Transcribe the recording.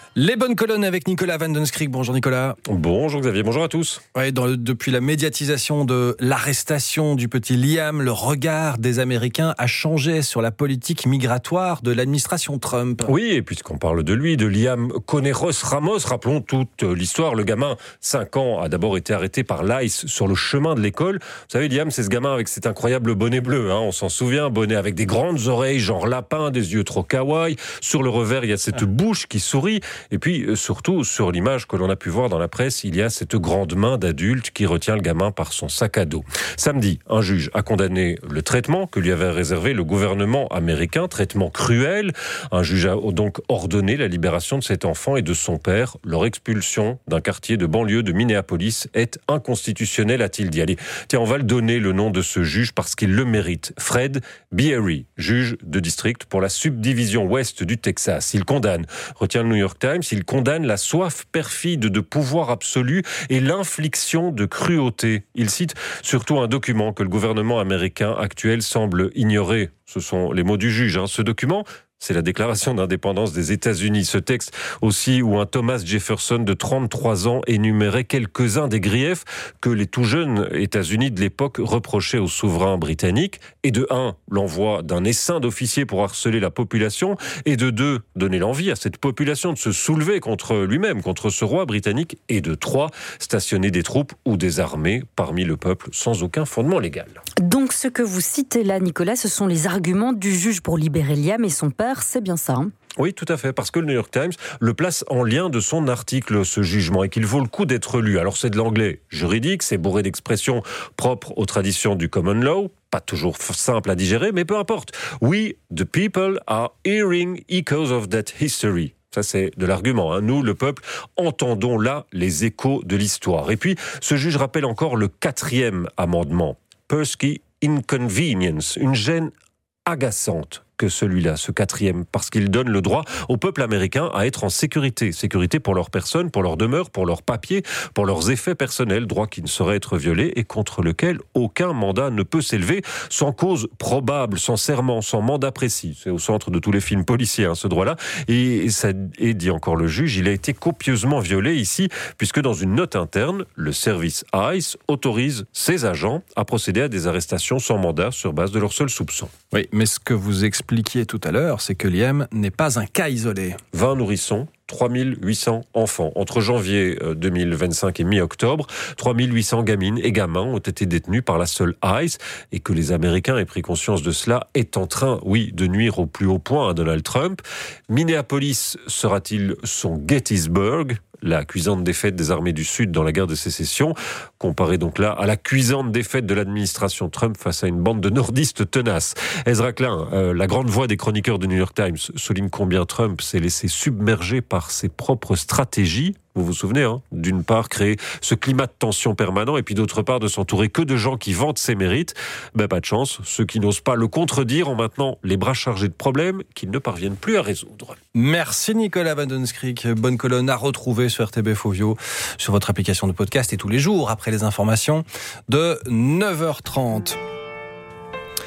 Les bonnes colonnes avec Nicolas Van Den Skrik. Bonjour Nicolas. Bonjour Xavier, bonjour à tous. Ouais, depuis la médiatisation de l'arrestation du petit Liam, le regard des Américains a changé sur la politique migratoire de l'administration Trump. Oui, et puisqu'on parle de lui, de Liam Conneros Ramos, rappelons toute l'histoire. Le gamin, 5 ans, a d'abord été arrêté par l'ICE sur le chemin de l'école. Vous savez, Liam, c'est ce gamin avec cet incroyable bonnet bleu, on s'en souvient, bonnet avec des grandes oreilles, genre lapin, des yeux trop kawaii. Sur le revers, il y a cette bouche qui sourit. Et puis, surtout, sur l'image que l'on a pu voir dans la presse, il y a cette grande main d'adulte qui retient le gamin par son sac à dos. Samedi, un juge a condamné le traitement que lui avait réservé le gouvernement américain, traitement cruel. Un juge a donc ordonné la libération de cet enfant et de son père. Leur expulsion d'un quartier de banlieue de Minneapolis est inconstitutionnelle, a-t-il dit. Allez, tiens, on va le donner le nom de ce juge parce qu'il le mérite. Fred Beery, juge de district pour la subdivision ouest du Texas. Il condamne, retient le New York Times, il condamne la soif perfide de pouvoir absolu et l'infliction de cruauté. Il cite surtout un document que le gouvernement américain actuel semble ignorer. Ce sont les mots du juge. Ce document, c'est la déclaration d'indépendance des États-Unis. Ce texte aussi où un Thomas Jefferson de 33 ans énumérait quelques-uns des griefs que les tout jeunes États-Unis de l'époque reprochaient aux souverains britanniques. Et de 1, l'envoi d'un essaim d'officiers pour harceler la population. Et de 2, donner l'envie à cette population de se soulever contre lui-même, contre ce roi britannique. Et de 3, stationner des troupes ou des armées parmi le peuple sans aucun fondement légal. Donc ce que vous citez là, Nicolas, ce sont les arguments du juge pour libérer Liam et son père. C'est bien ça, Oui, tout à fait, parce que le New York Times le place en lien de son article, ce jugement, et qu'il vaut le coup d'être lu. Alors c'est de l'anglais juridique, c'est bourré d'expressions propres aux traditions du common law, pas toujours simple à digérer, mais peu importe. We, the people, are hearing echoes of that history. Ça, c'est de l'argument. Nous, le peuple, entendons là les échos de l'histoire. Et puis, ce juge rappelle encore le 4e amendement. Persky inconvenience, une gêne agaçante que celui-là, ce 4e, parce qu'il donne le droit au peuple américain à être en sécurité. Sécurité pour leur personne, pour leur demeure, pour leurs papiers, pour leurs effets personnels, droit qui ne saurait être violé et contre lequel aucun mandat ne peut s'élever sans cause probable, sans serment, sans mandat précis. C'est au centre de tous les films policiers, ce droit-là. Et ça est dit encore le juge, il a été copieusement violé ici, puisque dans une note interne, le service ICE autorise ses agents à procéder à des arrestations sans mandat sur base de leur seul soupçon. Oui, mais ce que vous expliquiez tout à l'heure, c'est que Liam n'est pas un cas isolé. 20 nourrissons, 3800 enfants. Entre janvier 2025 et mi-octobre, 3800 gamines et gamins ont été détenus par la seule ICE et que les Américains aient pris conscience de cela est en train, oui, de nuire au plus haut point à Donald Trump. Minneapolis sera-t-il son Gettysburg ? La cuisante défaite des armées du Sud dans la guerre de sécession, comparée donc là à la cuisante défaite de l'administration Trump face à une bande de nordistes tenaces. Ezra Klein, la grande voix des chroniqueurs du New York Times, souligne combien Trump s'est laissé submerger par ses propres stratégies. Vous vous souvenez, d'une part, créer ce climat de tension permanent et puis d'autre part, de s'entourer que de gens qui vantent ses mérites. Pas de chance, ceux qui n'osent pas le contredire ont maintenant les bras chargés de problèmes qu'ils ne parviennent plus à résoudre. Merci Nicolas Van Den Skrik. Bonne colonne à retrouver sur RTB Fovio, sur votre application de podcast et tous les jours après les informations de 9h30.